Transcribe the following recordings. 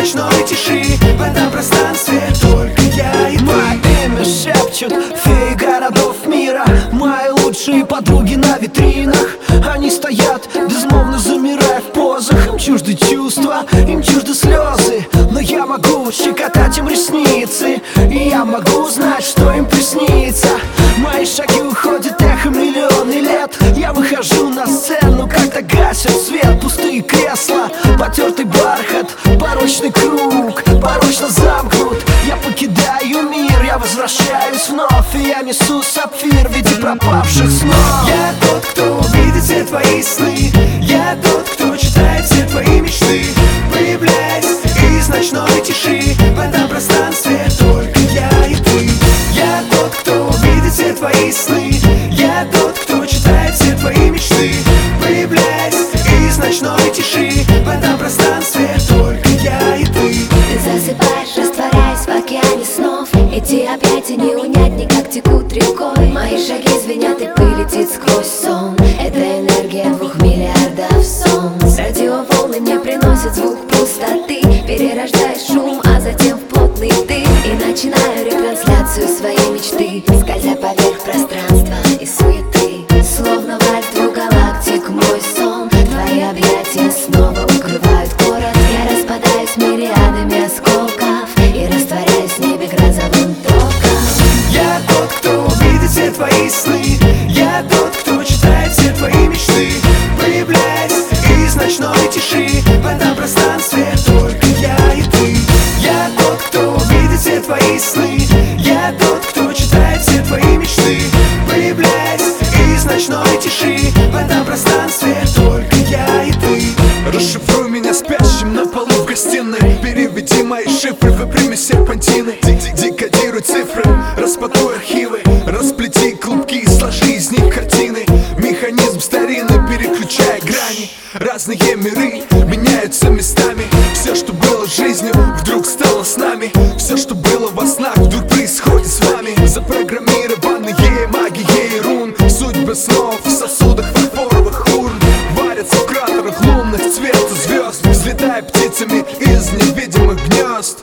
ночной тиши. В этом пространстве только я и ты. Мое имя шепчут феи городов мира, мои лучшие подруги на витринах. Они стоят, безмолвно замирая в позах. Им чужды чувства, им чужды слезы, но я могу щекотать им ресницы, и я могу знать, что им приснится. Мои шаги уходят эхом миллионы лет. Я выхожу на сцену, когда гасят свет. Пустые кресла, потертый бархат, порочный круг, порочно замкнут. Я покидаю мир, я возвращаюсь вновь, и я несу сапфир в виде пропавших снов. Я тот, кто видит все твои сны. Я тот, кто читает все твои мечты. Появляясь из ночной тиши. В этом пространстве только я и ты. Я тот, кто видит все твои сны. Я тот, кто читает все твои мечты. Появляясь из ночной тиши. В этом пространстве только я и ты. Ты засыпаешь, растворяясь в океане снов. Эти объятия не унять, никак текут рекой. Мои шаги звенят, и пыль летит сквозь сон. Это энергия 2 миллиардов солнц. Радиоволны мне приносят звук пустоты. Перерождаешь шум, а затем в плотный дым. И начинаю ретрансляцию своей мечты, скользя поверх пространства и суеты. Словно вальс 2 галактик мой сон. Твои объятия снова укрывают город. Я распадаюсь мириадами осколков и растворяюсь в небе грозовым током. Я тот, кто видит все твои сны. Я тот, кто читает все твои мечты. Появляясь из ночной тиши. В этом пространстве только я и ты. Я тот, кто видит все твои сны. Я тот, кто читает все твои мечты. Появляясь из ночной тиши. В этом пространстве только я и ты. Расшифруй меня спящим на полу в гостиной. Переведи мои шифры, выпрями серпантины. Декодируй цифры, распакуй архивы. Расплети клубки и сложи из них картины. Механизм старинный, переключая грани. Разные миры меняются местами. Все, что было жизнью, вдруг стало с нами. Все, что было во снах, вдруг происходит с вами. Запрограммированные магией рун. Судьбы снов в сосудах фарфоровых урн. Варятся в кратерах лунных цвета звезд, взлетая птицами из невидимых гнезд.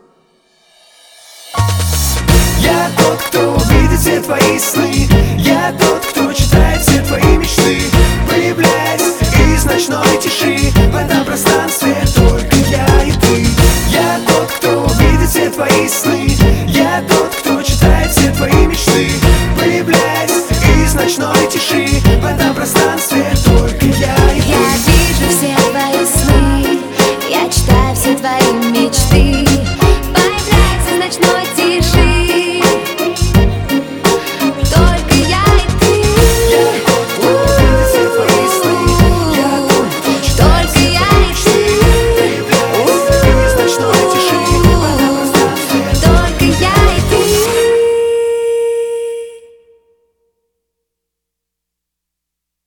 Я тот, кто видит все твои сны. Я тот, кто читает все твои мечты. Появляясь из ночной тиши. В этом пространстве